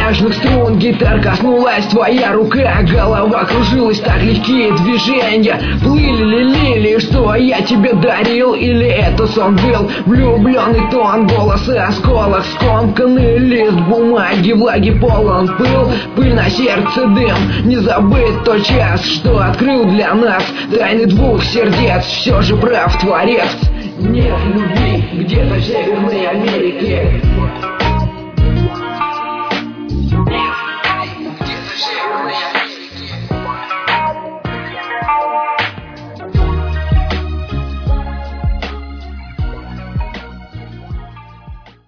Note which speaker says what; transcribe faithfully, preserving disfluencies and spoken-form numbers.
Speaker 1: нежных струн гитар коснулась твоя рука. Голова кружилась, так легкие движения плыли, лили, что я тебе дарил. Или это сон был, влюбленный тон, голосы осколок, скомканный лист бумаги, влаги полон пыл, пыль на сердце, дым. Не забыть тот час, что открыл для нас тайны двух сердец. Все же прав творец, нет любви где-то в Северной Америке.